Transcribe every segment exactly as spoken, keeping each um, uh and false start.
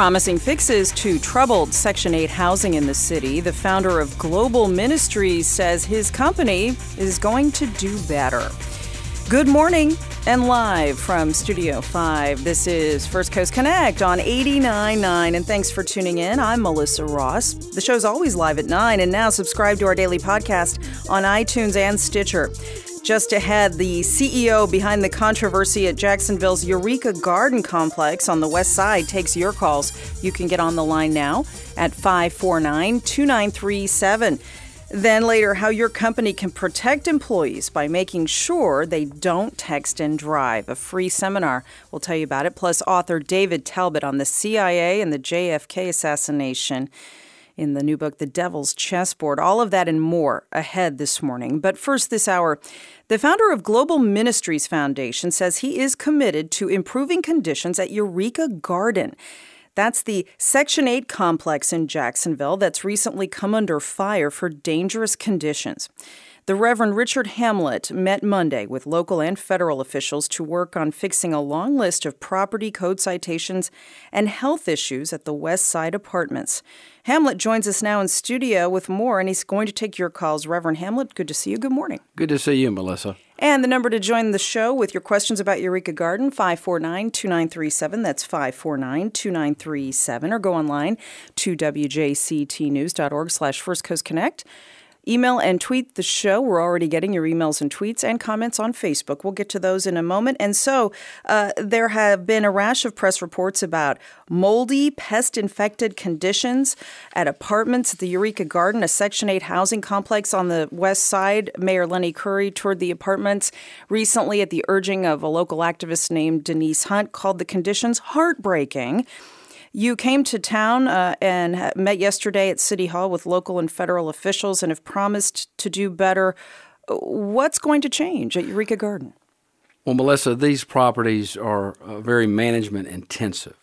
promising fixes to troubled Section eight housing in the city. The founder of Global Ministries says his company is going to do better. Good morning and live from Studio five. This is First Coast Connect on eighty-nine point nine, and thanks for tuning in. I'm Melissa Ross. The show's always live at nine, and now subscribe to our daily podcast on iTunes and Stitcher. Just ahead, the C E O behind the controversy at Jacksonville's Eureka Garden Complex on the west side takes your calls. You can get on the line now at five four nine, two nine three seven. Then later, how your company can protect employees by making sure they don't text and drive. A free seminar. We'll tell you about it. Plus, author David Talbot on the C I A and the J F K assassination in the new book, The Devil's Chessboard. All of that and more ahead this morning. But first this hour, the founder of Global Ministries Foundation says he is committed to improving conditions at Eureka Garden. That's the Section eight complex in Jacksonville that's recently come under fire for dangerous conditions. The Reverend Richard Hamlet met Monday with local and federal officials to work on fixing a long list of property code citations and health issues at the West Side Apartments. Hamlet joins us now in studio with more, and he's going to take your calls. Reverend Hamlet, good to see you. Good morning. Good to see you, Melissa. And the number to join the show with your questions about Eureka Garden, five four nine, two nine three seven. That's five four nine, two nine three seven. Or go online to w j c t news dot org slash First Coast Connect. Email and tweet the show. We're already getting your emails and tweets and comments on Facebook. We'll get to those in a moment. And so uh, there have been a rash of press reports about moldy, pest-infected conditions at apartments at the Eureka Garden, a Section eight housing complex on the west side. Mayor Lenny Curry toured the apartments recently at the urging of a local activist named Denise Hunt, called the conditions heartbreaking. You came to town uh, and met yesterday at City Hall with local and federal officials and have promised to do better. What's going to change at Eureka Garden? Well, Melissa, these properties are uh, very management intensive.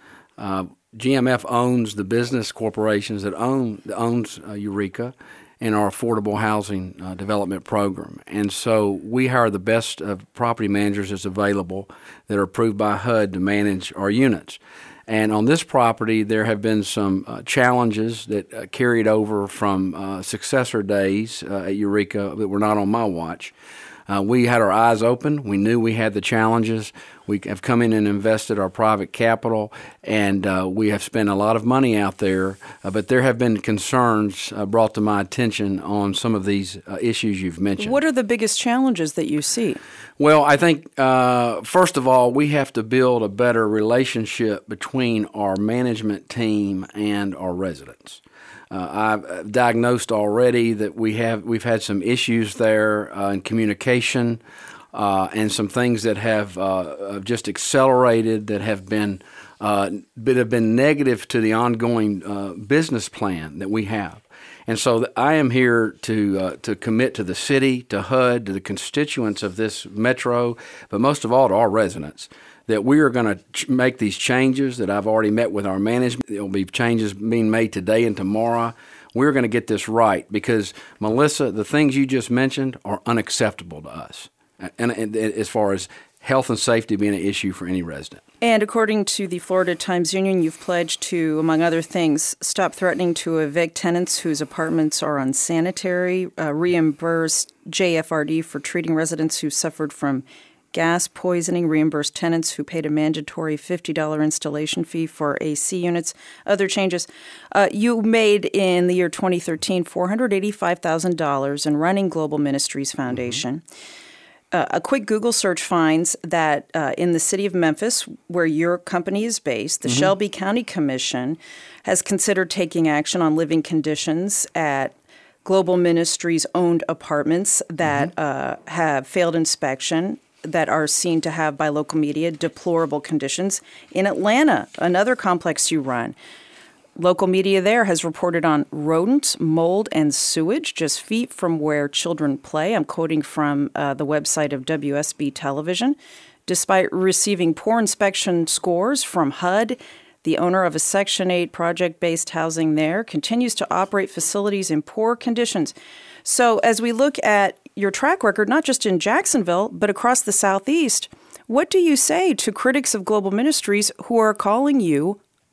Uh, G M F owns the business corporations that own that owns uh, Eureka and our affordable housing uh, development program. And so we hire the best of property managers that's available that are approved by H U D to manage our units. And on this property, there have been some uh, challenges that uh, carried over from uh, successor days uh, at Eureka that were not on my watch. Uh, we had our eyes open. We knew we had the challenges. We have come in and invested our private capital, and uh, we have spent a lot of money out there. Uh, but there have been concerns uh, brought to my attention on some of these uh, issues you've mentioned. What are the biggest challenges that you see? Well, I think, uh, first of all, we have to build a better relationship between our management team and our residents. Uh, I've diagnosed already that we have we've had some issues there uh, in communication uh, and some things that have uh, just accelerated that have been uh, that have been negative to the ongoing uh, business plan that we have. And so I am here to uh, to commit to the city, to H U D, to the constituents of this metro, but most of all to our residents, that we are going to ch- make these changes that I've already met with our management. There will be changes being made today and tomorrow. We're going to get this right because, Melissa, the things you just mentioned are unacceptable to us, and, and, and as far as health and safety being an issue for any resident. And according to the Florida Times-Union, you've pledged to, among other things, stop threatening to evict tenants whose apartments are unsanitary, uh, reimburse J F R D for treating residents who suffered from gas poisoning, reimburse tenants who paid a mandatory fifty dollars installation fee for A C units, other changes. Uh, you made in the year twenty thirteen four hundred eighty-five thousand dollars in running Global Ministries Foundation. Mm-hmm. Uh, a quick Google search finds that uh, in the city of Memphis, where your company is based, the mm-hmm. Shelby County Commission has considered taking action on living conditions at Global Ministries owned apartments that mm-hmm. uh, have failed inspection, that are seen to have by local media deplorable conditions. In Atlanta, another complex you run, local media there has reported on rodents, mold, and sewage just feet from where children play. I'm quoting from uh, the website of W S B Television. Despite receiving poor inspection scores from H U D, the owner of a Section eight project-based housing there continues to operate facilities in poor conditions. So as we look at your track record, not just in Jacksonville, but across the Southeast, what do you say to critics of Global Ministries who are calling you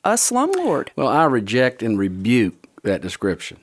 a slumlord. Well, I reject and rebuke that description.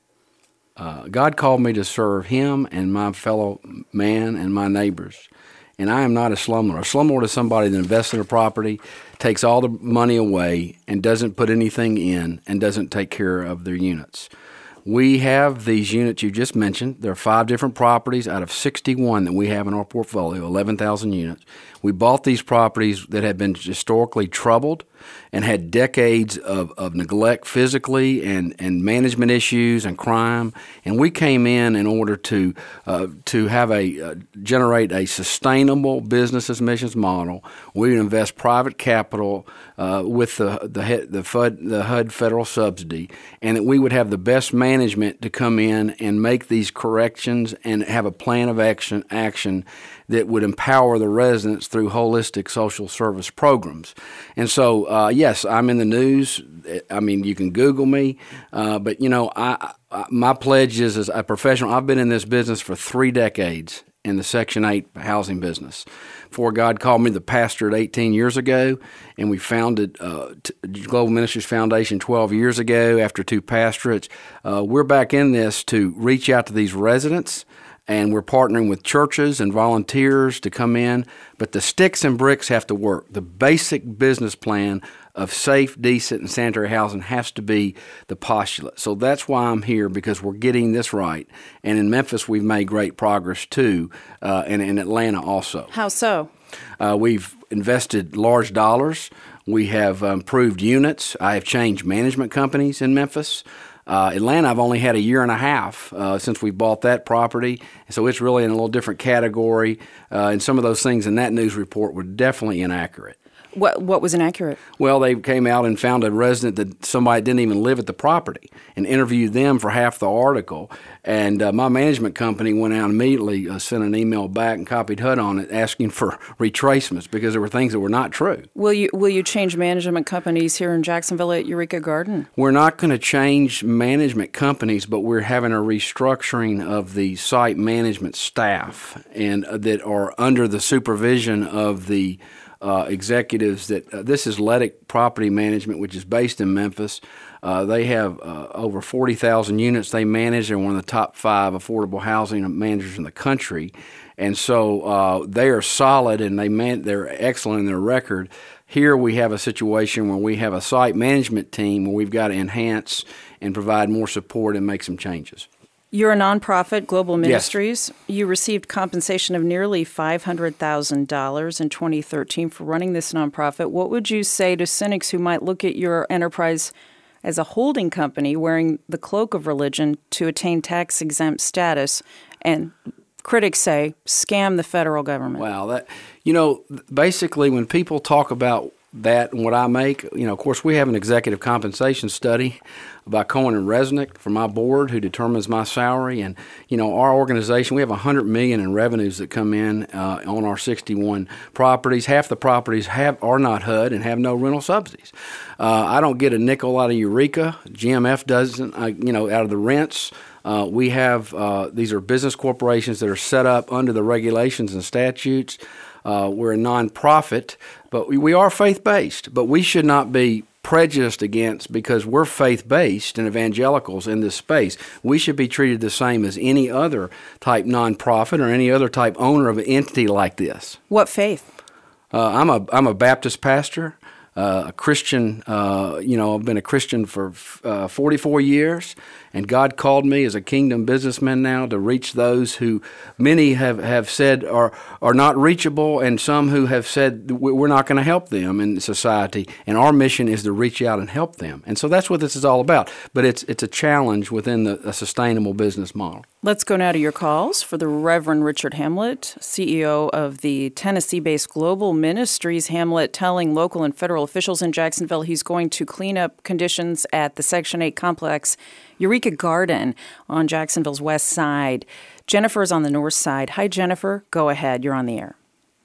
Uh, God called me to serve Him and my fellow man and my neighbors. And I am not a slumlord. A slumlord is somebody that invests in a property, takes all the money away, and doesn't put anything in, and doesn't take care of their units. We have these units you just mentioned. There are five different properties out of sixty-one that we have in our portfolio, eleven thousand units. We bought these properties that had been historically troubled and had decades of, of neglect physically and, and management issues and crime. And we came in in order to uh, to have a uh, generate a sustainable business as missions model. We would invest private capital uh, with the the the, F U D, the H U D federal subsidy, and that we would have the best management to come in and make these corrections and have a plan of action action that would empower the residents through holistic social service programs. And so, uh, yes, I'm in the news. I mean, you can Google me, uh, but, you know, I, I, my pledge is as a professional, I've been in this business for three decades in the Section eight housing business. Before God called me the pastor at eighteen years ago, and we founded uh, T- Global Ministries Foundation twelve years ago after two pastorates. Uh, we're back in this to reach out to these residents, and we're partnering with churches and volunteers to come in. But the sticks and bricks have to work. The basic business plan of safe, decent, and sanitary housing has to be the postulate. So that's why I'm here, because we're getting this right. And in Memphis, we've made great progress too, uh, and in Atlanta also. How so? Uh, we've invested large dollars. We have improved units. I have changed management companies in Memphis. Uh, Atlanta, I've only had a year and a half uh, since we bought that property, so it's really in a little different category, uh, and some of those things in that news report were definitely inaccurate. What what was inaccurate? Well, they came out and found a resident that somebody didn't even live at the property and interviewed them for half the article. And uh, my management company went out immediately, uh, sent an email back and copied H U D on it asking for retracements because there were things that were not true. Will you will you change management companies here in Jacksonville at Eureka Garden? We're not going to change management companies, but we're having a restructuring of the site management staff and uh, that are under the supervision of the Uh, executives that uh, this is Ledick Property Management, which is based in Memphis. Uh, they have uh, over forty thousand units they manage. They're one of the top five affordable housing managers in the country. And so uh, they are solid and they man- they're excellent in their record. Here we have a situation where we have a site management team where we've got to enhance and provide more support and make some changes. You're a nonprofit, Global Ministries. Yes. You received compensation of nearly five hundred thousand dollars in twenty thirteen for running this nonprofit. What would you say to cynics who might look at your enterprise as a holding company wearing the cloak of religion to attain tax-exempt status and, critics say, scam the federal government? Wow. that You know, basically when people talk about that and what I make, you know, of course, we have an executive compensation study by Cohen and Resnick for my board who determines my salary. And, you know, our organization, we have one hundred million dollars in revenues that come in uh, on our sixty-one properties. Half the properties have are not H U D and have no rental subsidies. Uh, I don't get a nickel out of Eureka. G M F doesn't, uh, you know, out of the rents. Uh, we have, uh, these are business corporations that are set up under the regulations and statutes. Uh, we're a nonprofit, but we, we are faith-based, but we should not be prejudiced against because we're faith-based and evangelicals in this space. We should be treated the same as any other type nonprofit or any other type owner of an entity like this. What faith? Uh, I'm a I'm a Baptist pastor, uh, a Christian. Uh, you know, I've been a Christian for uh, forty-four years. And God called me as a kingdom businessman now to reach those who many have, have said are, are not reachable and some who have said we're not going to help them in society. And our mission is to reach out and help them. And so that's what this is all about. But it's it's a challenge within the, a sustainable business model. Let's go now to your calls for the Reverend Richard Hamlet, C E O of the Tennessee-based Global Ministries. Hamlet telling local and federal officials in Jacksonville he's going to clean up conditions at the Section eight complex Eureka Garden on Jacksonville's west side. Jennifer is on the north side. Hi, Jennifer. Go ahead. You're on the air.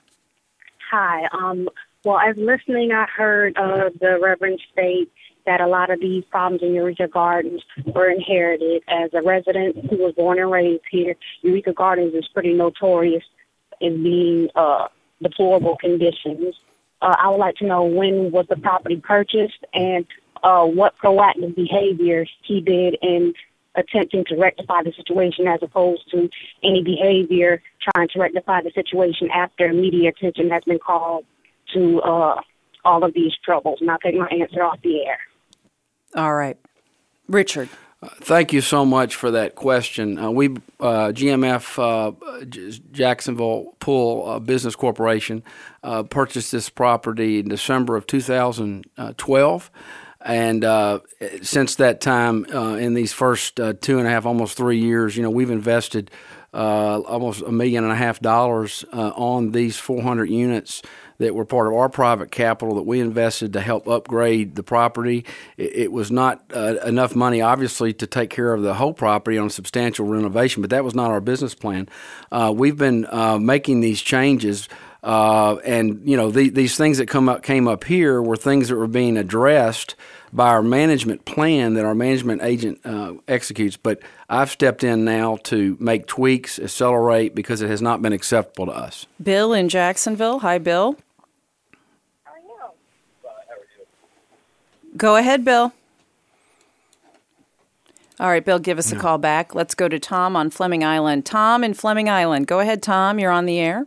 Hi. Um, well, as listening, I heard uh, the Reverend state that a lot of these problems in Eureka Gardens were inherited. As a resident who was born and raised here, Eureka Gardens is pretty notorious in being uh, deplorable conditions. uh, I would like to know when was the property purchased and uh, what proactive behaviors he did in attempting to rectify the situation as opposed to any behavior trying to rectify the situation after media attention has been called to uh, all of these troubles. And I'll take my answer off the air. All right. Richard. Uh, thank you so much for that question. Uh, we, uh, G M F uh, Jacksonville Pool uh, Business Corporation, uh, purchased this property in December of two thousand twelve. And uh, since that time, uh, in these first uh, two and a half, almost three years, you know, we've invested uh, almost a million and a half dollars uh, on these four hundred units that were part of our private capital that we invested to help upgrade the property. It, it was not uh, enough money, obviously, to take care of the whole property on substantial renovation, but that was not our business plan. Uh, we've been uh, making these changes. Uh, and, you know, the, these things that come up, came up here were things that were being addressed by our management plan that our management agent uh, executes. But I've stepped in now to make tweaks, accelerate, because it has not been acceptable to us. Bill in Jacksonville. Hi, Bill. How are you? Go ahead, Bill. All right, Bill, give us a call back. Let's go to Tom on Fleming Island. Tom in Fleming Island. Go ahead, Tom. You're on the air.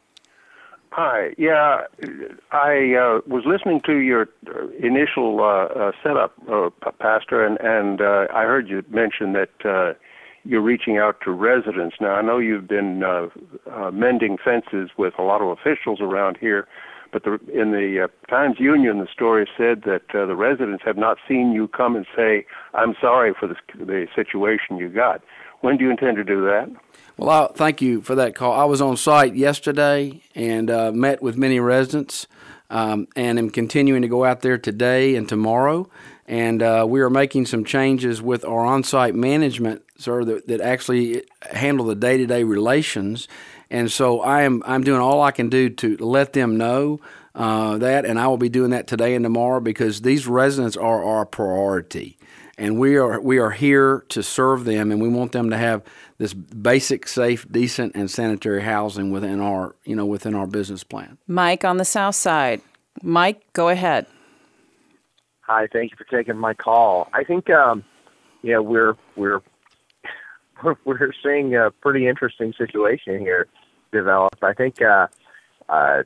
Hi. Yeah, I uh, was listening to your initial uh, uh, setup, uh, Pastor, and, and uh, I heard you mention that uh, you're reaching out to residents. Now, I know you've been uh, uh, mending fences with a lot of officials around here, but the, in the uh, Times-Union, the story said that uh, the residents have not seen you come and say, I'm sorry for the, the situation you got. When do you intend to do that? Well, I, thank you for that call. I was on site yesterday and uh, met with many residents um, and am continuing to go out there today and tomorrow. And uh, we are making some changes with our on-site management, sir, that, that actually handle the day-to-day relations. And so I am I'm doing all I can do to let them know uh, that, and I will be doing that today and tomorrow because these residents are our priority. And we are we are here to serve them, and we want them to have this basic, safe, decent, and sanitary housing within our you know within our business plan. Mike on the south side. Mike, go ahead. Hi, thank you for taking my call. I think um, yeah we're we're we're seeing a pretty interesting situation here develop. I think uh, uh,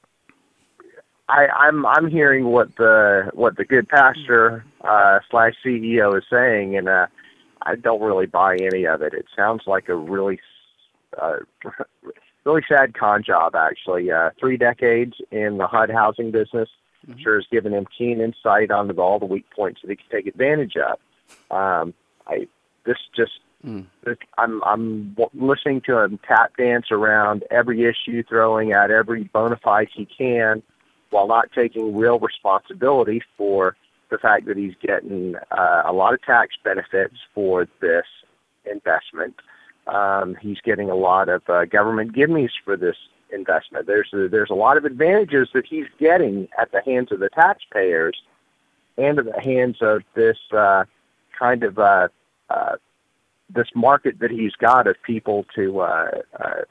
I, I'm I'm hearing what the what the good pastor uh, slash C E O is saying, and uh, I don't really buy any of it. It sounds like a really uh, really sad con job, actually. Uh, three decades in the H U D housing business mm-hmm. sure has given him keen insight onto all the weak points that he can take advantage of. Um, I this just mm. this, I'm I'm listening to him tap dance around every issue, throwing out every bona fide he can, while not taking real responsibility for the fact that he's getting uh, a lot of tax benefits for this investment. Um, he's getting a lot of uh, government gimmies for this investment. There's a, there's a lot of advantages that he's getting at the hands of the taxpayers and at the hands of this uh, kind of uh, uh, this market that he's got of people to uh, uh,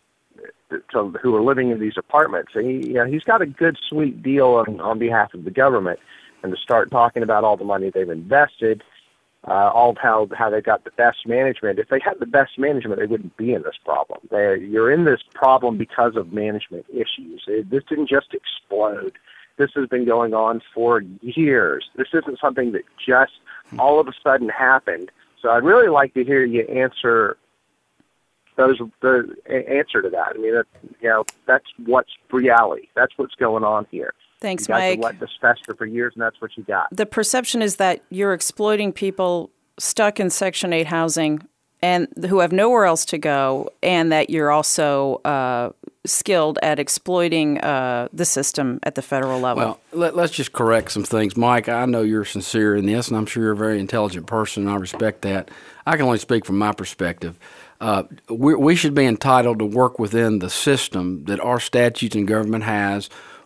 To, who are living in these apartments. And he, you know, he's got a good, sweet deal on, on behalf of the government. And to start talking about all the money they've invested, uh, all how how they got the best management. If they had the best management, they wouldn't be in this problem. They, you're in this problem because of management issues. It, this didn't just explode. This has been going on for years. This isn't something that just all of a sudden happened. So I'd really like to hear you answer those the answer to that. I mean, that, you know, that's what's reality. That's what's going on here. Thanks, you Mike. You let this fester for years, and that's what you got. The perception is that you're exploiting people stuck in Section eight housing and who have nowhere else to go, and that you're also uh, skilled at exploiting uh, the system at the federal level. Well, let, let's just correct some things. Mike, I know you're sincere in this, and I'm sure you're a very intelligent person, and I respect that. I can only speak from my perspective. Uh, we, we should be entitled to work within the system that our statutes and government has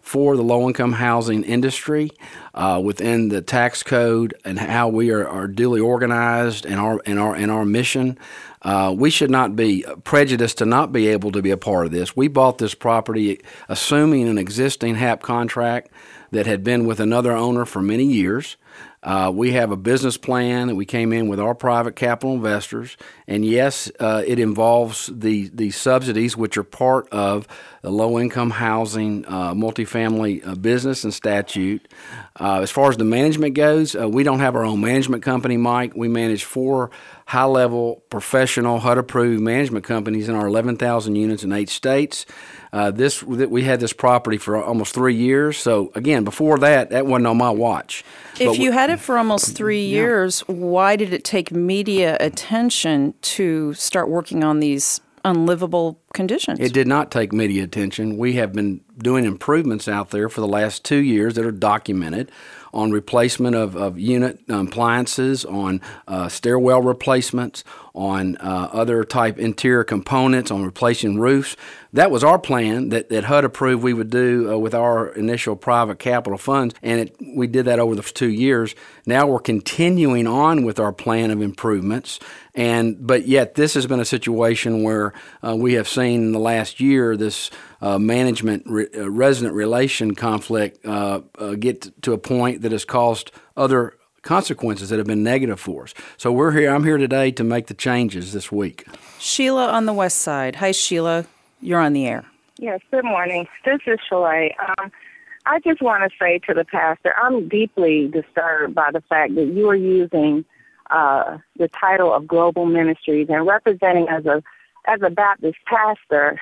for the low-income housing industry uh, within the tax code and how we are, are duly organized and our and our and our mission. Uh, we should not be prejudiced to not be able to be a part of this. We bought this property assuming an existing H A P contract that had been with another owner for many years. Uh, we have a business plan that we came in with our private capital investors, and yes, uh, it involves the the subsidies, which are part of the low-income housing uh, multifamily uh, business and statute. Uh, as far as the management goes, uh, we don't have our own management company, Mike. We manage four high-level, professional, H U D-approved management companies in our eleven thousand units in eight states. Uh, this we had this property for almost three years. So again, before that, that wasn't on my watch. If But you we, had it for almost three Yeah. years, why did it take media attention to start working on these unlivable conditions? It did not take media attention. We have been doing improvements out there for the last two years that are documented on replacement of, of unit um, appliances, on uh, stairwell replacements, on uh, other type interior components, on replacing roofs. That was our plan that, that H U D approved we would do uh, with our initial private capital funds, and it, we did that over the two years. Now we're continuing on with our plan of improvements, and but yet this has been a situation where uh, we have seen in the last year this uh, management re- uh, resident relation conflict uh, uh, get to a point that has caused other consequences that have been negative for us. So we're here. I'm here today to make the changes this week. Sheila on the west side. Hi, Sheila. You're on the air. Yes, good morning. This is Shalay. Um, I just want to say to the pastor, I'm deeply disturbed by the fact that you are using uh, the title of Global Ministries and representing as a as a Baptist pastor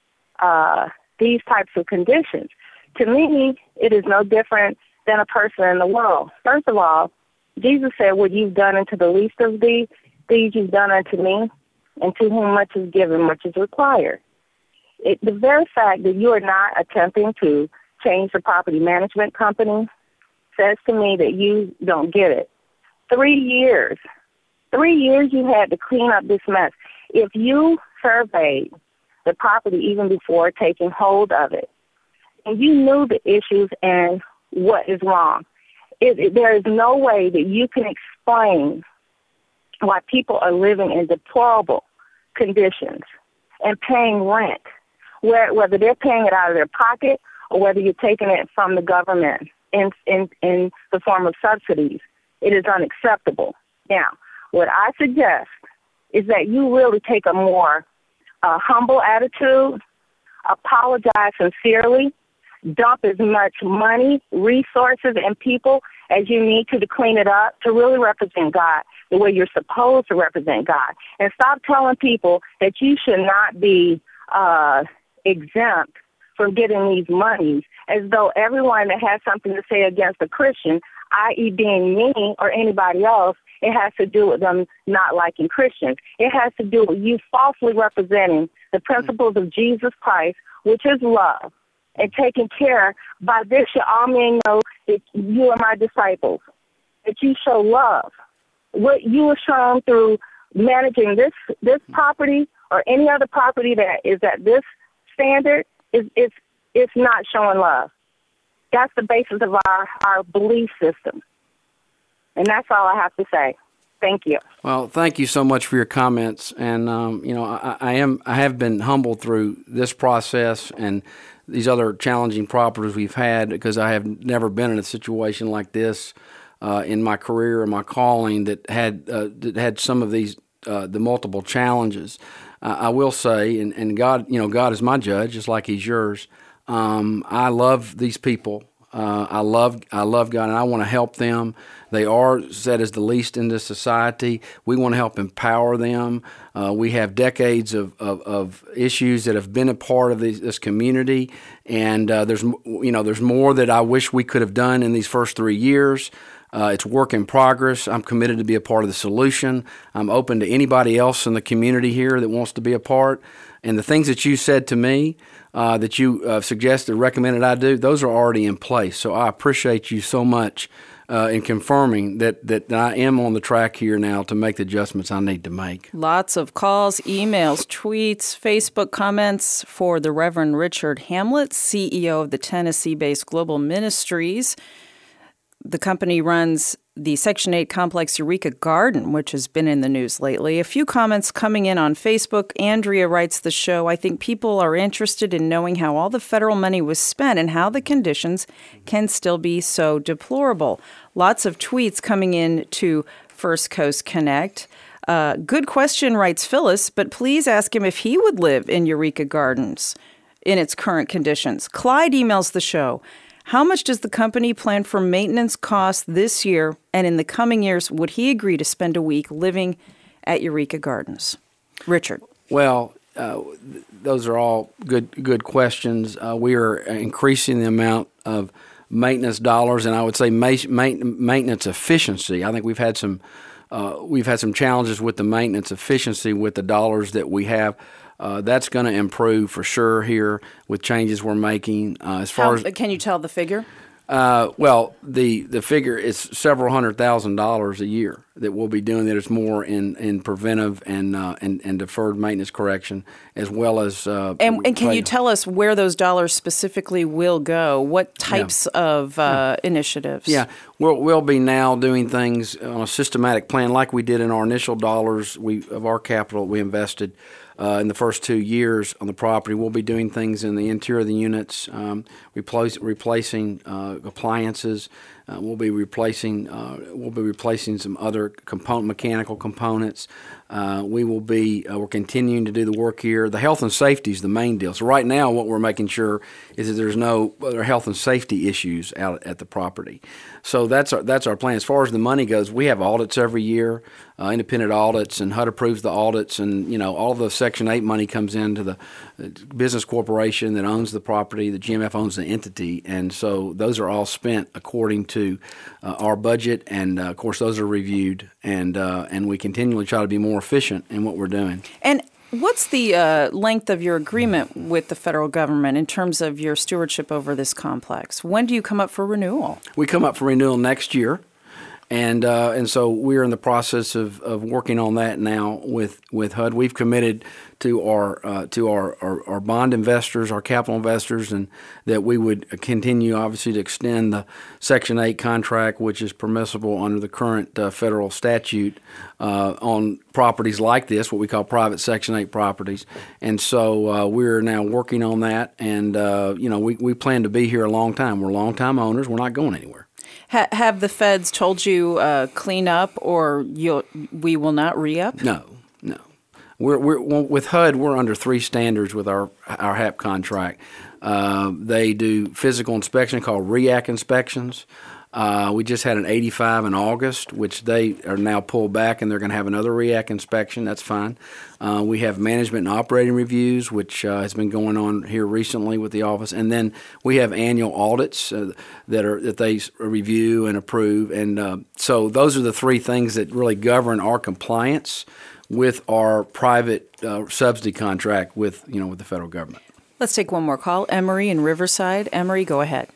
uh, these types of conditions. To me, it is no different than a person in the world. First of all, Jesus said, what you've done unto the least of these, these you've done unto me, and to whom much is given, much is required. It, the very fact that you are not attempting to change the property management company says to me that you don't get it. Three years, three years you had to clean up this mess. If you surveyed the property even before taking hold of it, and you knew the issues and what is wrong, it, it, there is no way that you can explain why people are living in deplorable conditions and paying rent, where, whether they're paying it out of their pocket or whether you're taking it from the government in, in, in the form of subsidies. It is unacceptable. Now, what I suggest is that you really take a more uh, humble attitude, apologize sincerely, dump as much money, resources, and people as you need to to clean it up, to really represent God the way you're supposed to represent God. And stop telling people that you should not be uh, exempt from getting these monies, as though everyone that has something to say against a Christian, that is being me or anybody else, it has to do with them not liking Christians. It has to do with you falsely representing the principles of Jesus Christ, which is love, and taking care. By this shall all men know that you are my disciples, that you show love. What you are shown through managing this this property or any other property that is at this standard is it's it's not showing love. That's the basis of our, our belief system. And that's all I have to say. Thank you. Well, thank you so much for your comments. And um, you know, I, I am I have been humbled through this process and these other challenging properties we've had, because I have never been in a situation like this uh, in my career or my calling that had uh, that had some of these uh, the multiple challenges. Uh, I will say, and, and God, you know, God is my judge, just like He's yours. Um, I love these people. Uh, I love I love God, and I want to help them. They are set as the least in this society. We want to help empower them. Uh, we have decades of, of, of issues that have been a part of these, this community, and uh, there's you know there's more that I wish we could have done in these first three years. Uh, it's work in progress. I'm committed to be a part of the solution. I'm open to anybody else in the community here that wants to be a part. And the things that you said to me, uh, that you uh, suggested, recommended I do, those are already in place. So I appreciate you so much uh, in confirming that, that I am on the track here now to make the adjustments I need to make. Lots of calls, emails, tweets, Facebook comments for the Reverend Richard Hamlet, C E O of the Tennessee-based Global Ministries. The company runs the Section eight complex Eureka Garden, which has been in the news lately. A few comments coming in on Facebook. Andrea writes the show, I think people are interested in knowing how all the federal money was spent and how the conditions can still be so deplorable. Lots of tweets coming in to First Coast Connect. Uh, good question, writes Phyllis, but please ask him if he would live in Eureka Gardens in its current conditions. Clyde emails the show. How much does the company plan for maintenance costs this year and in the coming years? Would he agree to spend a week living at Eureka Gardens? Richard. Well, uh, th- those are all good good questions. Uh, we are increasing the amount of maintenance dollars, and I would say ma- ma- maintenance efficiency. I think we've had some uh, we've had some challenges with the maintenance efficiency with the dollars that we have. Uh, that's going to improve for sure here with changes we're making. Uh, as far How, as can you tell the figure? Uh, well, the the figure is several hundred thousand dollars a year that we'll be doing. That is more in, in preventive and, uh, and and deferred maintenance correction, as well as. Uh, and, and can you tell us where those dollars specifically will go? What types yeah. of uh, yeah. initiatives? Yeah, we'll we'll be now doing things on a systematic plan, like we did in our initial dollars we of our capital we invested. Uh, in the first two years on the property. We'll be doing things in the interior of the units, um, replace, replacing uh, appliances. Uh, we'll be replacing uh, we'll be replacing some other component mechanical components. Uh, we will be uh, we're continuing to do the work here. The health and safety is the main deal. So right now, what we're making sure is that there's no other health and safety issues out at the property. So that's our that's our plan. As far as the money goes, we have audits every year, uh, independent audits, and H U D approves the audits, and you know all the Section eight money comes into the business corporation that owns the property. The G M F owns the entity, and so those are all spent according to uh, our budget, and uh, of course those are reviewed, and uh, and we continually try to be more efficient in what we're doing. And what's the uh, length of your agreement with the federal government in terms of your stewardship over this complex? When do you come up for renewal? We come up for renewal next year. And uh, and so we're in the process of, of working on that now with, with H U D. We've committed to our uh, to our, our, our bond investors, our capital investors, and that we would continue, obviously, to extend the Section eight contract, which is permissible under the current uh, federal statute uh, on properties like this, what we call private Section eight properties. And so uh, we're now working on that, and uh, you know we, we plan to be here a long time. We're long-time owners. We're not going anywhere. Ha- have the feds told you uh, clean up, or you'll, we will not re-up? No, no. We're, we're with H U D. We're under three standards with our our H A P contract. Uh, they do physical inspection called R E A C inspections. Uh, we just had an eighty-five in August, which they are now pulled back, and they're going to have another R E A C inspection. That's fine. Uh, we have management and operating reviews, which uh, has been going on here recently with the office, and then we have annual audits uh, that are that they review and approve. And uh, so those are the three things that really govern our compliance with our private uh, subsidy contract with you know with the federal government. Let's take one more call. Emery in Riverside. Emery, go ahead.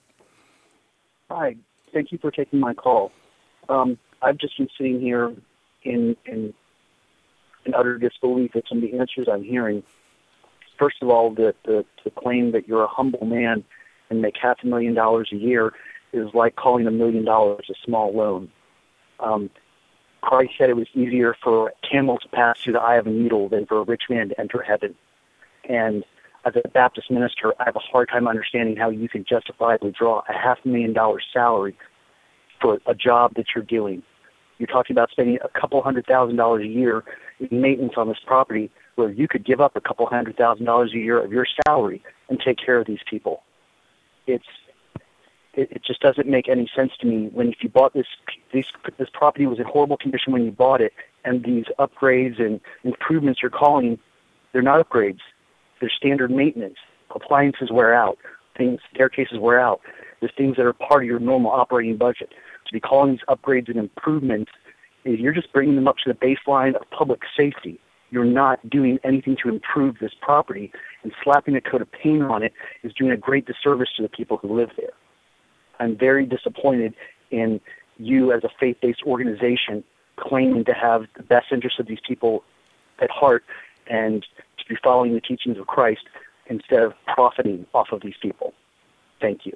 Hi. Thank you for taking my call. Um, I've just been sitting here in, in in utter disbelief at some of the answers I'm hearing. First of all, the, the, the claim that you're a humble man and make half a million dollars a year is like calling a million dollars a small loan. Um, Christ said it was easier for a camel to pass through the eye of a needle than for a rich man to enter heaven. And as a Baptist minister, I have a hard time understanding how you can justifiably draw a half a million dollar salary for a job that you're doing. You're talking about spending a couple hundred thousand dollars a year in maintenance on this property, where you could give up a couple hundred thousand dollars a year of your salary and take care of these people. It's it, it just doesn't make any sense to me. When if you bought this this this property was in horrible condition when you bought it, and these upgrades and improvements you're calling, they're not upgrades. They're standard maintenance. Appliances wear out. Things, staircases wear out. There's things that are part of your normal operating budget. To be calling these upgrades and improvements, you're just bringing them up to the baseline of public safety. You're not doing anything to improve this property, and slapping a coat of paint on it is doing a great disservice to the people who live there. I'm very disappointed in you as a faith-based organization claiming to have the best interests of these people at heart and to be following the teachings of Christ instead of profiting off of these people. Thank you.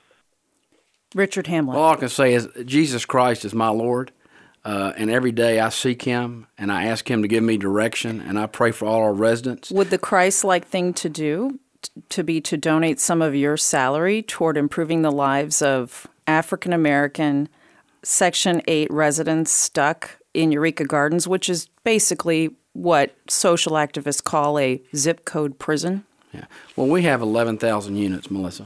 Richard Hamlet. All I can say is Jesus Christ is my Lord, uh, and every day I seek Him, and I ask Him to give me direction, and I pray for all our residents. Would the Christ-like thing to do t- to be to donate some of your salary toward improving the lives of African-American Section eight residents stuck in Eureka Gardens, which is basically what social activists call a zip code prison? Yeah. Well, we have eleven thousand units, Melissa,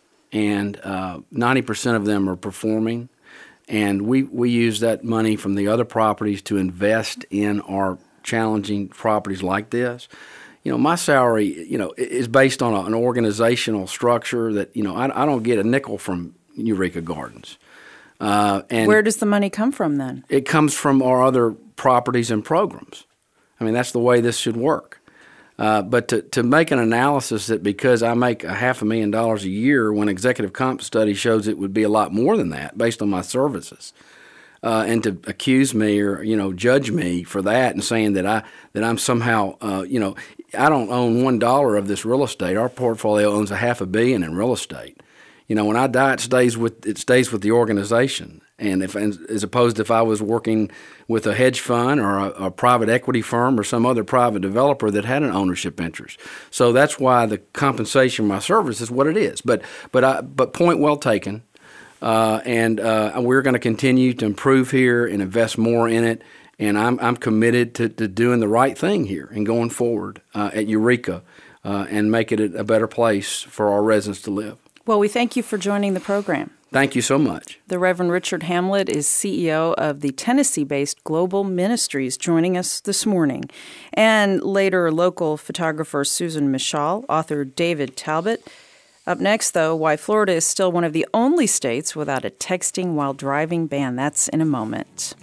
and uh, ninety percent of them are performing, and we, we use that money from the other properties to invest in our challenging properties like this. You know, my salary, you know, is based on a, an organizational structure that, you know, I, I don't get a nickel from Eureka Gardens. Uh, and Where does the money come from then? It comes from our other properties and programs. I mean, that's the way this should work. Uh, but to, to make an analysis that because I make a half a million dollars a year when executive comp study shows it would be a lot more than that based on my services, uh, and to accuse me or, you know, judge me for that and saying that, I, that I'm somehow, uh, you know, I don't own one dollar of this real estate. Our portfolio owns a half a billion in real estate. You know, when I die, it stays with it stays with the organization, and if as opposed to if I was working with a hedge fund or a, a private equity firm or some other private developer that had an ownership interest. So that's why the compensation of my service is what it is. But but I, but point well taken, uh, and uh, we're going to continue to improve here and invest more in it. And I'm I'm committed to, to doing the right thing here and going forward uh, at Eureka uh, and make it a better place for our residents to live. Well, we thank you for joining the program. Thank you so much. The Reverend Richard Hamlet is C E O of the Tennessee-based Global Ministries, joining us this morning. And later, local photographer Susan Michal, author David Talbot. Up next, though, why Florida is still one of the only states without a texting while driving ban. That's in a moment.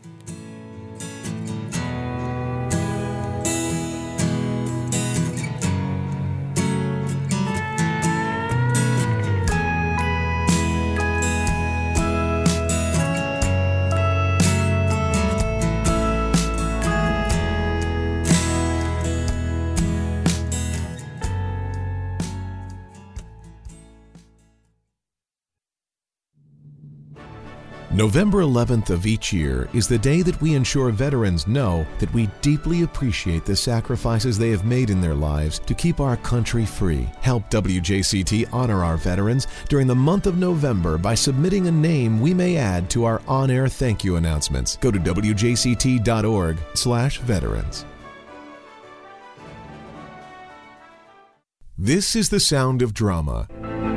November eleventh of each year is the day that we ensure veterans know that we deeply appreciate the sacrifices they have made in their lives to keep our country free. Help W J C T honor our veterans during the month of November by submitting a name we may add to our on-air thank you announcements. Go to W J C T dot org slash veterans. This is the sound of drama.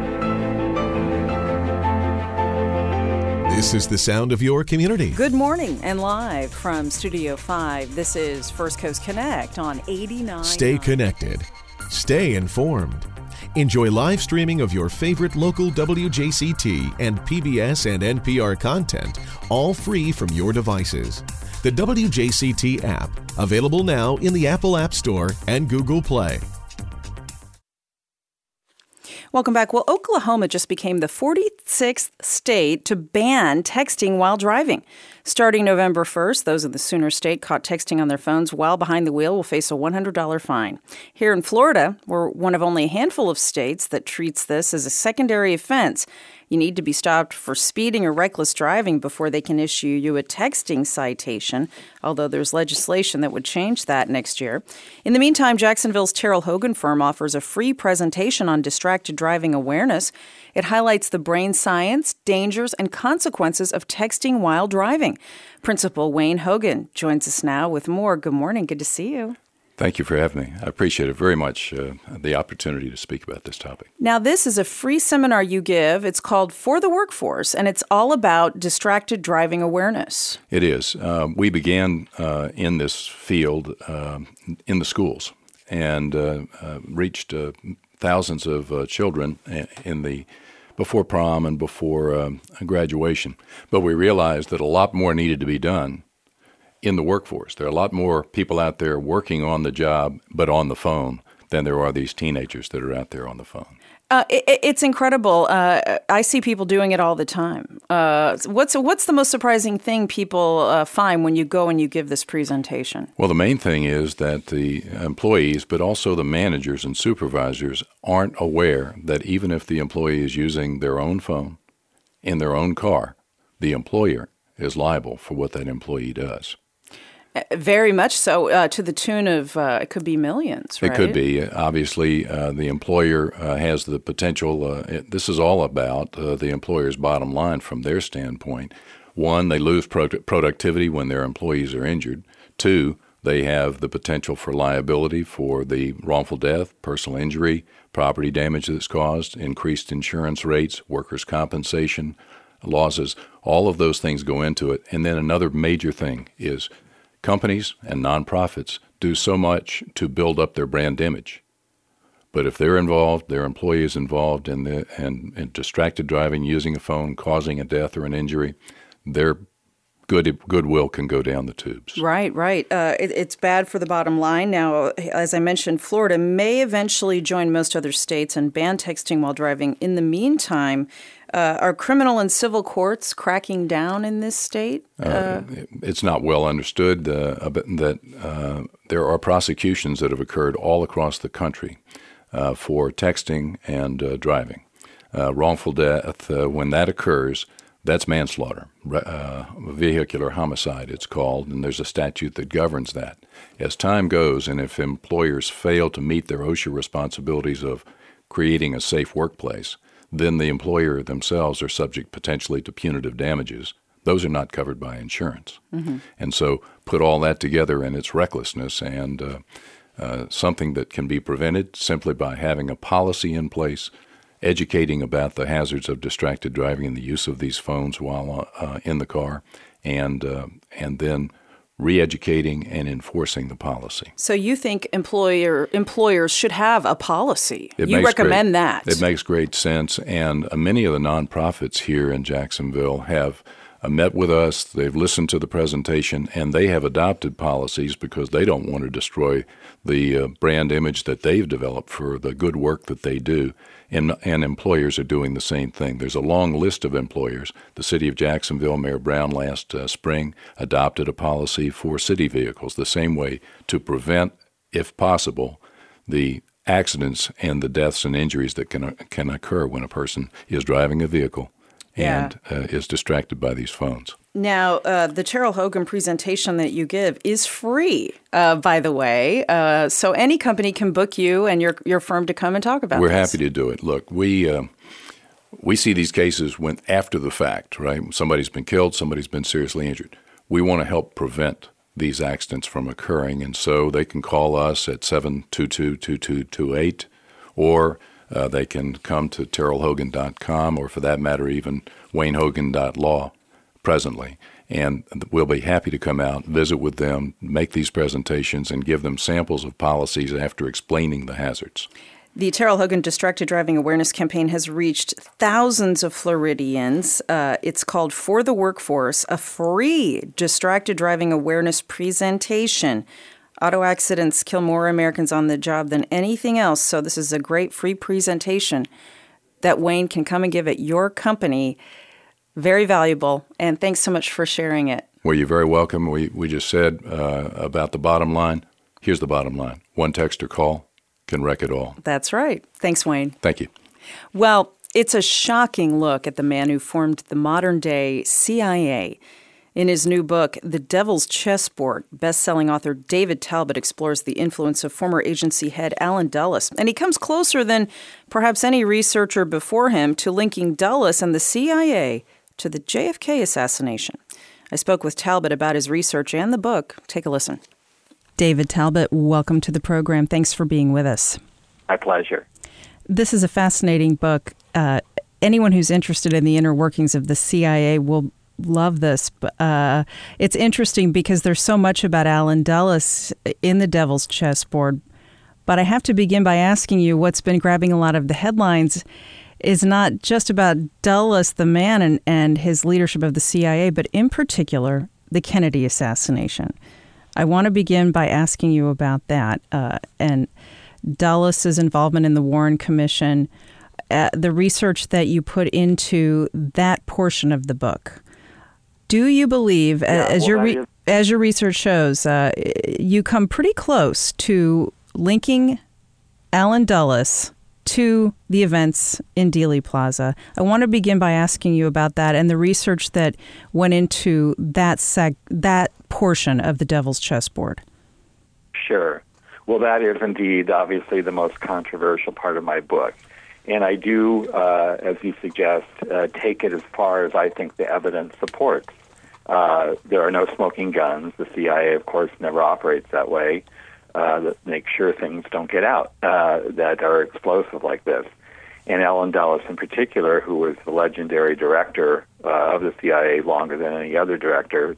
This is the sound of your community. Good morning and live from Studio five. This is First Coast Connect on eighty-nine. Stay connected. Stay informed. Enjoy live streaming of your favorite local W J C T and P B S and N P R content, all free from your devices. The W J C T app, available now in the Apple App Store and Google Play. Welcome back. Well, Oklahoma just became the forty-sixth state to ban texting while driving. Starting November first, those in the Sooner State caught texting on their phones while behind the wheel will face a one hundred dollars fine. Here in Florida, we're one of only a handful of states that treats this as a secondary offense. You need to be stopped for speeding or reckless driving before they can issue you a texting citation, although there's legislation that would change that next year. In the meantime, Jacksonville's Terrell Hogan firm offers a free presentation on distracted driving awareness. It highlights the brain science, dangers, and consequences of texting while driving. Principal Wayne Hogan joins us now with more. Good morning. Good to see you. Thank you for having me. I appreciate it very much, uh, the opportunity to speak about this topic. Now, this is a free seminar you give. It's called For the Workforce, and it's all about distracted driving awareness. It is. Uh, we began uh, in this field uh, in the schools and uh, uh, reached uh, thousands of uh, children in the before prom and before uh, graduation. But we realized that a lot more needed to be done in the workforce. There are a lot more people out there working on the job, but on the phone, than there are these teenagers that are out there on the phone. Uh, it, it's incredible. Uh, I see people doing it all the time. Uh, what's what's the most surprising thing people uh, find when you go and you give this presentation? Well, the main thing is that the employees, but also the managers and supervisors, aren't aware that even if the employee is using their own phone in their own car, the employer is liable for what that employee does. Very much so, uh, to the tune of, uh, it could be millions, right? It could be. Obviously, uh, the employer uh, has the potential. Uh, it, this is all about uh, the employer's bottom line from their standpoint. One, they lose pro- productivity when their employees are injured. Two, they have the potential for liability for the wrongful death, personal injury, property damage that's caused, increased insurance rates, workers' compensation, losses. All of those things go into it. And then another major thing is companies and nonprofits do so much to build up their brand image. But if they're involved, their employees involved in the and, and distracted driving, using a phone, causing a death or an injury, their good goodwill can go down the tubes. Right, right. Uh, it, it's bad for the bottom line. Now, as I mentioned, Florida may eventually join most other states and ban texting while driving. In the meantime, Uh, are criminal and civil courts cracking down in this state? Uh, uh, it's not well understood uh, that uh, there are prosecutions that have occurred all across the country uh, for texting and uh, driving. Uh, wrongful death, uh, when that occurs, that's manslaughter, uh, vehicular homicide it's called, and there's a statute that governs that. As time goes, and if employers fail to meet their OSHA responsibilities of creating a safe workplace, then the employer themselves are subject potentially to punitive damages. Those are not covered by insurance. Mm-hmm. And so put all that together in its recklessness and uh, uh, something that can be prevented simply by having a policy in place, educating about the hazards of distracted driving and the use of these phones while uh, in the car, and uh, and then re-educating and enforcing the policy. So you think employer employers should have a policy? It you recommend great, that? It makes great sense. And uh, many of the nonprofits here in Jacksonville have uh, met with us. They've listened to the presentation, and they have adopted policies because they don't want to destroy the uh, brand image that they've developed for the good work that they do. And, and employers are doing the same thing. There's a long list of employers. The city of Jacksonville, Mayor Brown last uh, spring adopted a policy for city vehicles the same way to prevent, if possible, the accidents and the deaths and injuries that can can occur when a person is driving a vehicle and yeah. uh, is distracted by these phones. Now, uh, the Terrell Hogan presentation that you give is free, uh, by the way. Uh, so any company can book you and your your firm to come and talk about We're this. happy to do it. Look, we uh, we see these cases when after the fact, right? Somebody's been killed, somebody's been seriously injured. We want to help prevent these accidents from occurring, and so they can call us at seven two two, two two two eight, or uh, they can come to terrell hogan dot com, or for that matter, even wayne hogan dot law presently. And we'll be happy to come out, visit with them, make these presentations, and give them samples of policies after explaining the hazards. The Terrell Hogan Distracted Driving Awareness Campaign has reached thousands of Floridians. Uh, it's called For the Workforce, a free distracted driving awareness presentation. Auto accidents kill more Americans on the job than anything else, so this is a great free presentation that Wayne can come and give at your company. Very valuable, and thanks so much for sharing it. Well, you're very welcome. We we just said uh, about the bottom line. Here's the bottom line. One text or call can wreck it all. That's right. Thanks, Wayne. Thank you. Well, it's a shocking look at the man who formed the modern-day C I A. In his new book, The Devil's Chessboard, best-selling author David Talbot explores the influence of former agency head Allen Dulles. And he comes closer than perhaps any researcher before him to linking Dulles and the C I A to the J F K assassination. I spoke with Talbot about his research and the book. Take a listen. David Talbot, welcome to the program. Thanks for being with us. My pleasure. This is a fascinating book. Uh, anyone who's interested in the inner workings of the C I A will love this. Uh, it's interesting because there's so much about Allen Dulles in The Devil's Chessboard. But I have to begin by asking you, what's been grabbing a lot of the headlines is not just about Dulles, the man, and, and his leadership of the C I A, but in particular, the Kennedy assassination. I want to begin by asking you about that. Uh, and Dulles' involvement in the Warren Commission, uh, the research that you put into that portion of the book. Do you believe, yeah, as well, your re- is- as your research shows, uh, you come pretty close to linking Allen Dulles to the events in Dealey Plaza? I want to begin by asking you about that and the research that went into that seg- that portion of the Devil's Chessboard. Sure. Well, that is indeed obviously the most controversial part of my book. And I do, uh, as you suggest, uh, take it as far as I think the evidence supports. Uh, there are no smoking guns. The C I A, of course, never operates that way. Uh, that make sure things don't get out uh, that are explosive like this. And Allen Dulles in particular, who was the legendary director uh, of the C I A longer than any other director,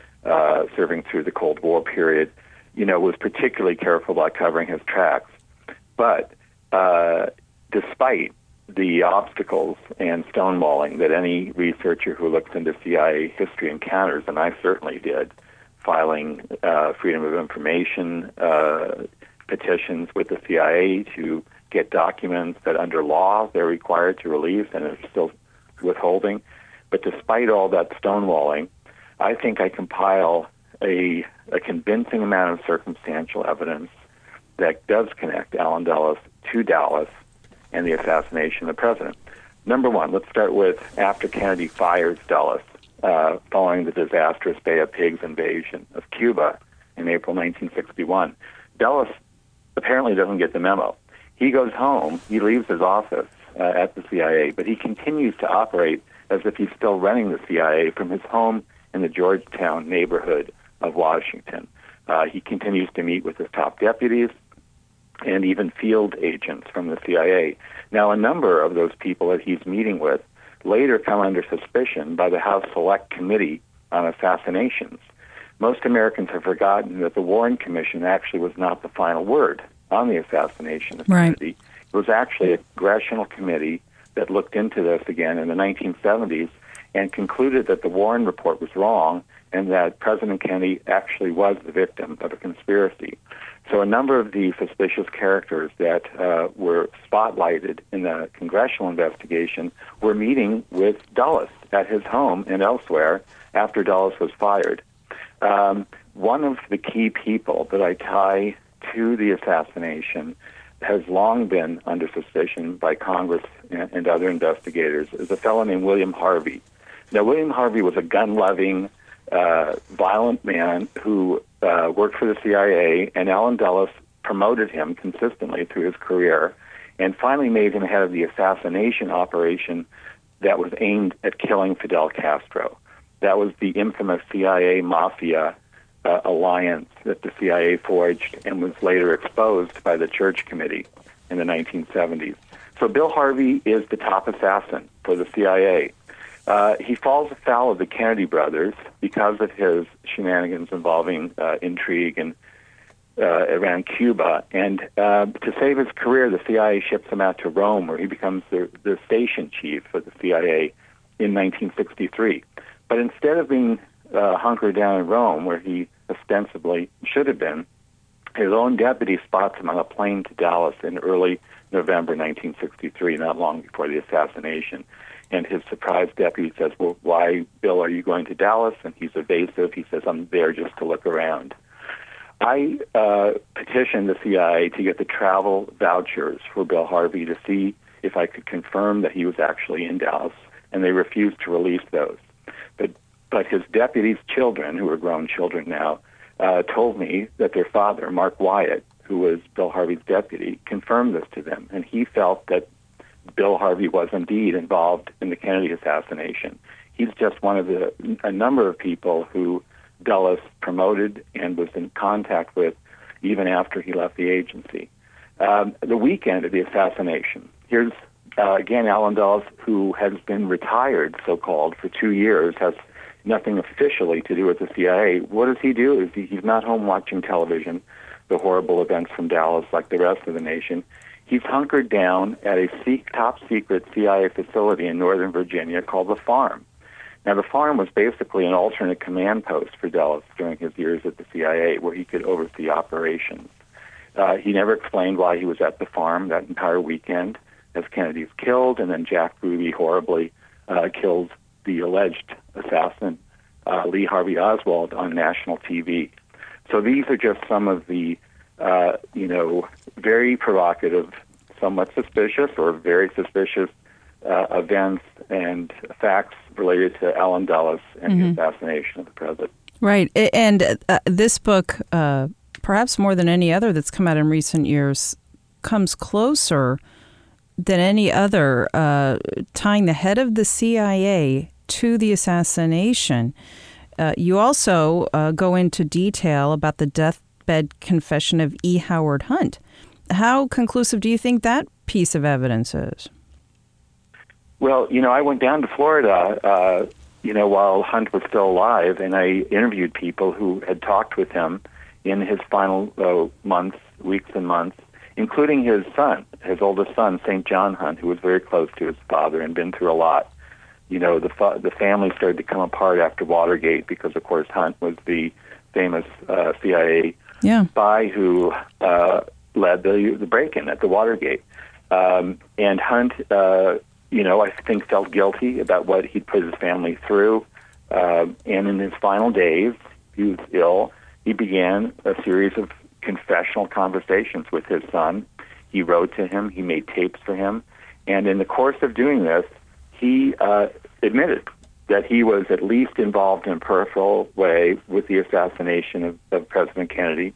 uh, serving through the Cold War period, you know, was particularly careful about covering his tracks. But uh, despite the obstacles and stonewalling that any researcher who looks into C I A history encounters, and I certainly did, filing uh, Freedom of Information uh, petitions with the C I A to get documents that under law they're required to release and are still withholding. But despite all that stonewalling, I think I compile a, a convincing amount of circumstantial evidence that does connect Allen Dulles to Dallas and the assassination of the president. Number one, let's start with after Kennedy fires Dulles uh, following the disastrous Bay of Pigs invasion of Cuba in April nineteen sixty-one. Dulles apparently doesn't get the memo. He goes home, he leaves his office uh, at the C I A, but he continues to operate as if he's still running the C I A from his home in the Georgetown neighborhood of Washington. Uh, he continues to meet with his top deputies and even field agents from the C I A. Now, a number of those people that he's meeting with later come under suspicion by the House Select Committee on Assassinations. Most Americans have forgotten that the Warren Commission actually was not the final word on the assassination of Kennedy. It was actually a congressional committee that looked into this again in the nineteen seventies and concluded that the Warren report was wrong and that President Kennedy actually was the victim of a conspiracy. So a number of the suspicious characters that uh, were spotlighted in the congressional investigation were meeting with Dulles at his home and elsewhere after Dulles was fired. Um, one of the key people that I tie to the assassination has long been under suspicion by Congress and, and other investigators is a fellow named William Harvey. Now, William Harvey was a gun-loving, uh, violent man who uh, worked for the C I A, and Allen Dulles promoted him consistently through his career and finally made him head of the assassination operation that was aimed at killing Fidel Castro. That was the infamous C I A Mafia uh, alliance that the C I A forged and was later exposed by the Church Committee in the nineteen seventies. So Bill Harvey is the top assassin for the C I A. Uh, he falls afoul of the Kennedy brothers because of his shenanigans involving uh, intrigue and uh, around Cuba. And uh, to save his career, the C I A ships him out to Rome, where he becomes the, the station chief for the C I A in nineteen sixty-three. But instead of being uh, hunkered down in Rome, where he ostensibly should have been, his own deputy spots him on a plane to Dallas in early November nineteen sixty-three, not long before the assassination. And his surprised deputy says, well, why, Bill, are you going to Dallas? And he's evasive. He says, I'm there just to look around. I uh, petitioned the C I A to get the travel vouchers for Bill Harvey to see if I could confirm that he was actually in Dallas, and they refused to release those. But, but his deputy's children, who are grown children now, uh, told me that their father, Mark Wyatt, who was Bill Harvey's deputy, confirmed this to them, and he felt that Bill Harvey was indeed involved in the Kennedy assassination. He's just one of the a number of people who Dulles promoted and was in contact with even after he left the agency. Um, the weekend of the assassination, here's uh, again Allen Dulles, who has been retired, so-called, for two years, has nothing officially to do with the C I A. What does he do? Is he, he's not home watching television, the horrible events from Dallas like the rest of the nation. He's hunkered down at a top-secret C I A facility in Northern Virginia called The Farm. Now, The Farm was basically an alternate command post for Dulles during his years at the C I A, where he could oversee operations. Uh, he never explained why he was at the farm that entire weekend as Kennedy's killed, and then Jack Ruby horribly uh, kills the alleged assassin, uh, Lee Harvey Oswald, on national T V. So these are just some of the, uh, you know, very provocative, somewhat suspicious or very suspicious uh, events and facts related to Allen Dulles and mm-hmm. the assassination of the president. Right. And uh, this book, uh, perhaps more than any other that's come out in recent years, comes closer than any other, uh, tying the head of the C I A to the assassination. Uh, you also uh, go into detail about the deathbed confession of E. Howard Hunt. How conclusive do you think that piece of evidence is? Well, you know, I went down to Florida, uh, you know, while Hunt was still alive, and I interviewed people who had talked with him in his final uh, months, weeks and months, including his son, his oldest son, Saint John Hunt, who was very close to his father and been through a lot. You know, the fa- the family started to come apart after Watergate because, of course, Hunt was the famous uh, C I A yeah. spy who uh, led the the break-in at the Watergate. Um, and Hunt, uh, you know, I think felt guilty about what he'd put his family through. Uh, and in his final days, he was ill. He began a series of confessional conversations with his son. He wrote to him. He made tapes for him. And in the course of doing this, he uh, admitted that he was at least involved in a peripheral way with the assassination of, of President Kennedy.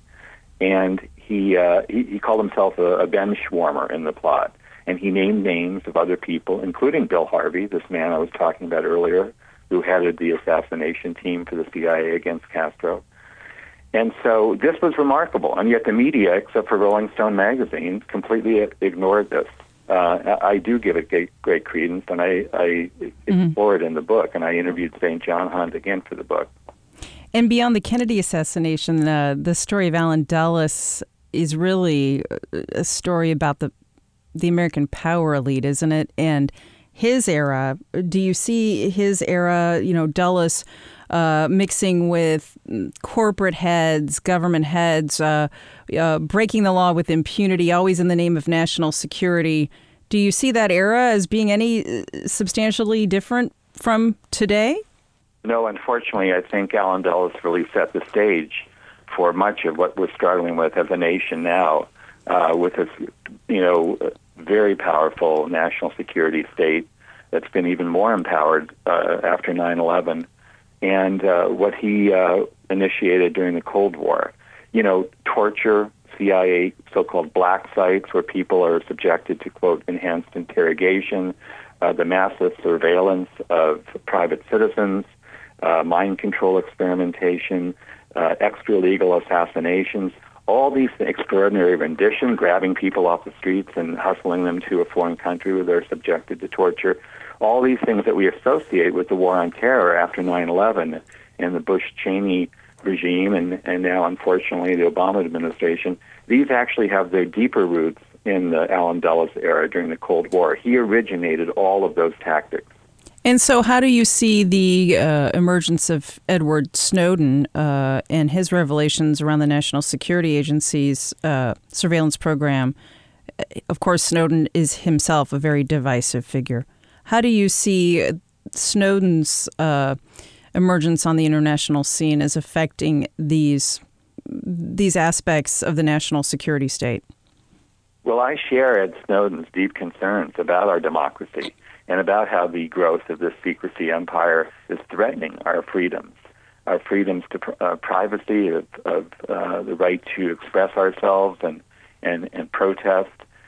And he, uh, he he called himself a, a bench warmer in the plot. And he named names of other people, including Bill Harvey, this man I was talking about earlier, who headed the assassination team for the C I A against Castro. And so this was remarkable, and yet the media, except for Rolling Stone magazine, completely ignored this. Uh, I do give it great, great credence, and I, I explore mm-hmm. it in the book, and I interviewed Saint John Hunt again for the book. And beyond the Kennedy assassination, uh, the story of Allen Dulles is really a story about the the American power elite, isn't it? And his era, do you see his era, you know, Dulles uh, mixing with corporate heads, government heads, uh, uh, breaking the law with impunity, always in the name of national security? Do you see that era as being any substantially different from today? No, unfortunately, I think Allen Dulles really set the stage for much of what we're struggling with as a nation now, uh, with this, you know, very powerful national security state that's been even more empowered uh, after nine eleven, and uh, what he uh, initiated during the Cold War. You know, torture, C I A so-called black sites where people are subjected to, quote, enhanced interrogation, uh, the massive surveillance of private citizens, uh, mind control experimentation, uh, extra-legal assassinations, all these extraordinary rendition, grabbing people off the streets and hustling them to a foreign country where they're subjected to torture, all these things that we associate with the war on terror after nine eleven and the Bush-Cheney regime and, and now, unfortunately, the Obama administration, these actually have their deeper roots in the Allen Dulles era during the Cold War. He originated all of those tactics. And so how do you see the uh, emergence of Edward Snowden uh, and his revelations around the National Security Agency's uh, surveillance program? Of course, Snowden is himself a very divisive figure. How do you see Snowden's uh, emergence on the international scene as affecting these these aspects of the national security state? Well, I share Ed Snowden's deep concerns about our democracy and about how the growth of this secrecy empire is threatening our freedoms, our freedoms to uh, privacy, of, of uh, the right to express ourselves and and, and protest.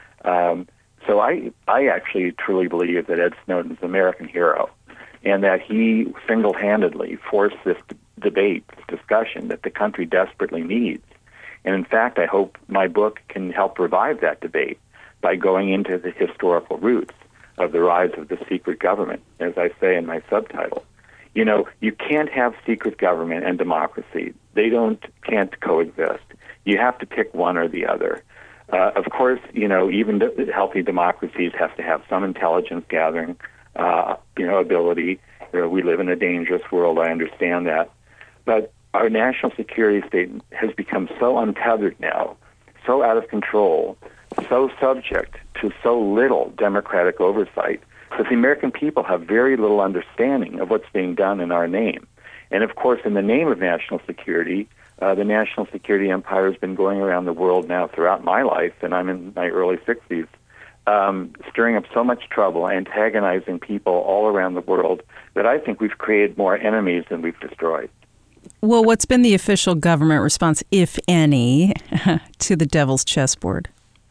Um, so I I actually truly believe that Ed Snowden's an American hero, and that he single-handedly forced this d- debate, this discussion that the country desperately needs. And in fact, I hope my book can help revive that debate by going into the historical roots of the rise of the secret government, as I say in my subtitle. You know, you can't have secret government and democracy. They don't can't coexist. You have to pick one or the other. Uh, of course, you know, even the healthy democracies have to have some intelligence gathering, uh, you know, ability. You know, we live in a dangerous world. I understand that, but our national security state has become so untethered now, so out of control, so subject to so little democratic oversight, that the American people have very little understanding of what's being done in our name. And of course, in the name of national security, uh, the national security empire has been going around the world now throughout my life, and I'm in my early sixties, um, stirring up so much trouble, antagonizing people all around the world, that I think we've created more enemies than we've destroyed. Well, what's been the official government response, if any, to the Devil's Chessboard?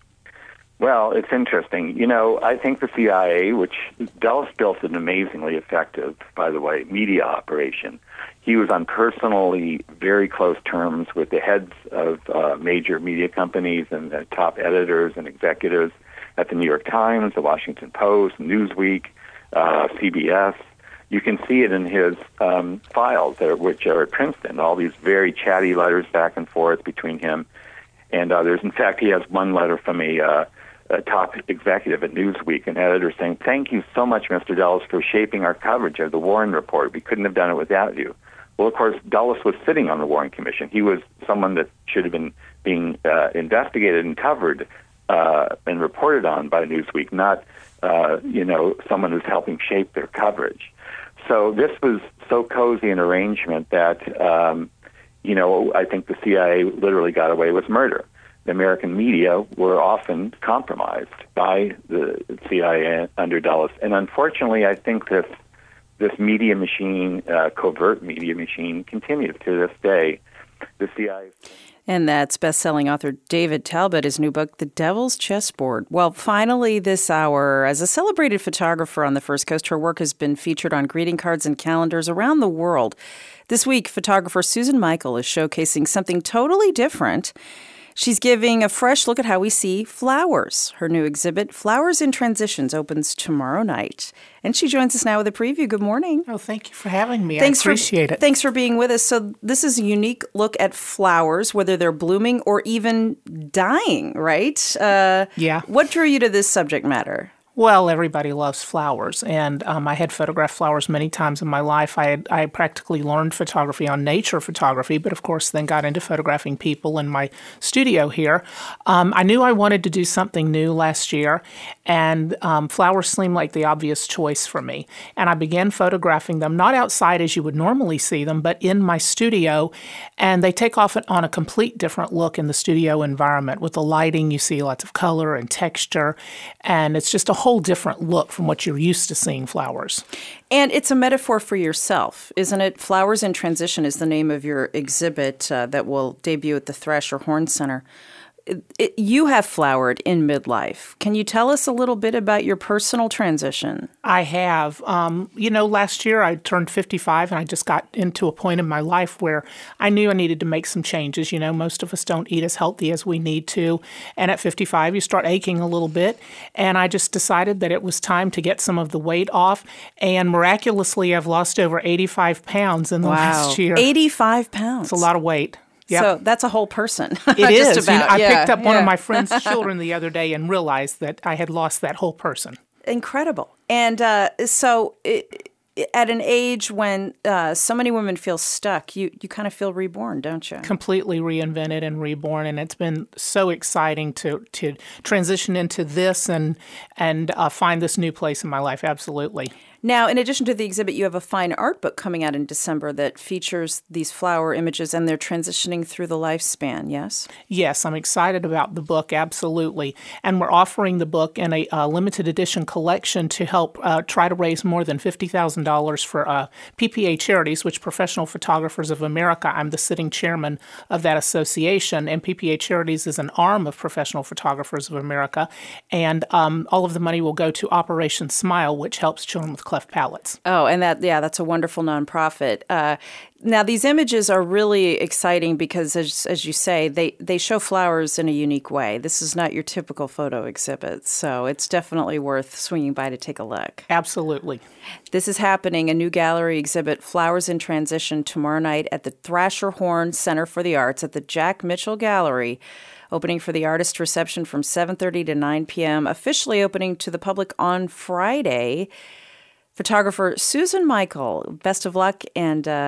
Well, it's interesting. You know, I think the C I A, which Dulles built an amazingly effective, by the way, media operation. He was on personally very close terms with the heads of uh, major media companies and the top editors and executives at the New York Times, the Washington Post, Newsweek, uh, C B S. You can see it in his um, files, that are, which are at Princeton, all these very chatty letters back and forth between him and others. In fact, he has one letter from a, uh, a top executive at Newsweek, an editor, saying, "Thank you so much, Mister Dulles, for shaping our coverage of the Warren Report. We couldn't have done it without you." Well, of course, Dulles was sitting on the Warren Commission. He was someone that should have been being uh, investigated and covered uh, and reported on by Newsweek, not, uh, you know, someone who's helping shape their coverage. So this was so cozy an arrangement that, um, you know, I think the C I A literally got away with murder. The American media were often compromised by the C I A under Dulles. And unfortunately, I think this this media machine, uh, covert media machine, continues to this day. The C I A... And that's best-selling author David Talbot, his new book, The Devil's Chessboard. Well, finally this hour, as a celebrated photographer on the First Coast, her work has been featured on greeting cards and calendars around the world. This week, photographer Susan Michael is showcasing something totally different. She's giving a fresh look at how we see flowers. Her new exhibit, Flowers in Transitions, opens tomorrow night. And she joins us now with a preview. Good morning. Oh, thank you for having me. Thanks I appreciate for, it. Thanks for being with us. So this is a unique look at flowers, whether they're blooming or even dying, right? Uh, yeah. What drew you to this subject matter? Well, everybody loves flowers, and um, I had photographed flowers many times in my life. I had, I practically learned photography on nature photography, but of course then got into photographing people in my studio here. Um, I knew I wanted to do something new last year, and um, flowers seemed like the obvious choice for me. And I began photographing them, not outside as you would normally see them, but in my studio, and they take off on a complete different look in the studio environment. With the lighting, you see lots of color and texture, and it's just a whole different look from what you're used to seeing flowers. And it's a metaphor for yourself, isn't it? Flowers in Transition is the name of your exhibit uh, that will debut at the Thrasher Horn Center. It, it, you have flowered in midlife. Can you tell us a little bit about your personal transition? I have. Um, you know, last year I turned fifty-five, and I just got into a point in my life where I knew I needed to make some changes. You know, most of us don't eat as healthy as we need to. And at fifty-five, you start aching a little bit. And I just decided that it was time to get some of the weight off. And miraculously, I've lost over eighty-five pounds in the wow. last year. eighty-five pounds. It's a lot of weight. Yep. So that's a whole person. It is. Just about. You know, I yeah. picked up one yeah. of my friend's children the other day and realized that I had lost that whole person. Incredible. And uh, so it, at an age when uh, so many women feel stuck, you, you kind of feel reborn, don't you? Completely reinvented and reborn. And it's been so exciting to to transition into this and, and uh, find this new place in my life. Absolutely. Now, in addition to the exhibit, you have a fine art book coming out in December that features these flower images, and they're transitioning through the lifespan, yes? Yes, I'm excited about the book, absolutely. And we're offering the book in a uh, limited edition collection to help uh, try to raise more than fifty thousand dollars for uh, P P A Charities, which Professional Photographers of America. I'm the sitting chairman of that association, and P P A Charities is an arm of Professional Photographers of America. And um, all of the money will go to Operation Smile, which helps children with cleft palates. Oh, and that, yeah, that's a wonderful nonprofit. Uh, now, these images are really exciting because, as, as you say, they, they show flowers in a unique way. This is not your typical photo exhibit, so it's definitely worth swinging by to take a look. Absolutely. This is happening, a new gallery exhibit, Flowers in Transition, tomorrow night at the Thrasher Horn Center for the Arts at the Jack Mitchell Gallery. Opening for the artist reception from seven thirty to nine p.m., officially opening to the public on Friday. Photographer Susan Michael, best of luck, and uh,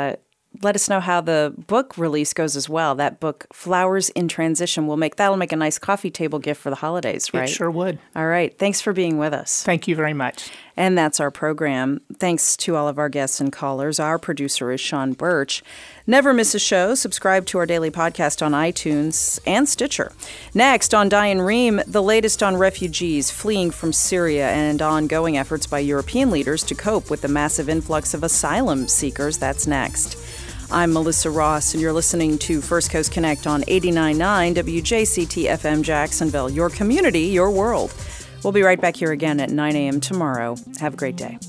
let us know how the book release goes as well. That book, Flowers in Transition, will make that'll make a nice coffee table gift for the holidays, right? It sure would. All right. Thanks for being with us. Thank you very much. And that's our program. Thanks to all of our guests and callers. Our producer is Sean Birch. Never miss a show. Subscribe to our daily podcast on iTunes and Stitcher. Next, on Diane Rehm, the latest on refugees fleeing from Syria and ongoing efforts by European leaders to cope with the massive influx of asylum seekers. That's next. I'm Melissa Ross, and you're listening to First Coast Connect on eighty-nine point nine W J C T F M Jacksonville, your community, your world. We'll be right back here again at nine a.m. tomorrow. Have a great day.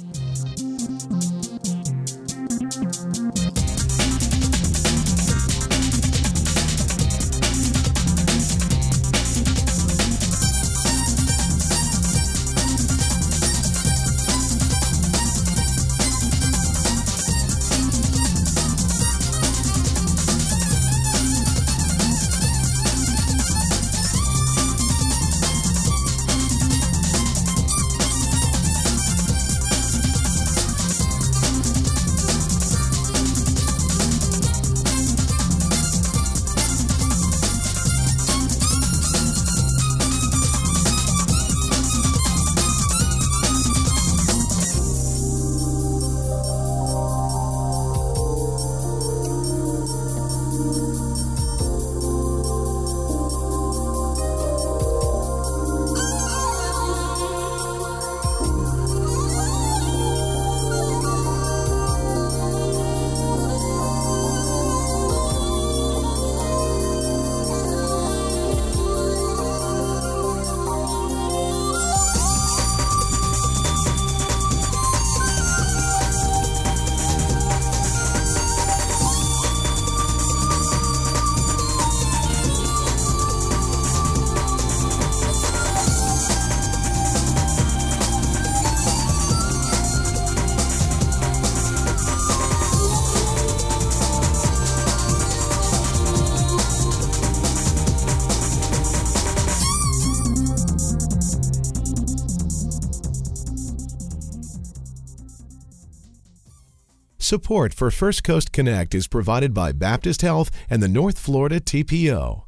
Support for First Coast Connect is provided by Baptist Health and the North Florida T P O.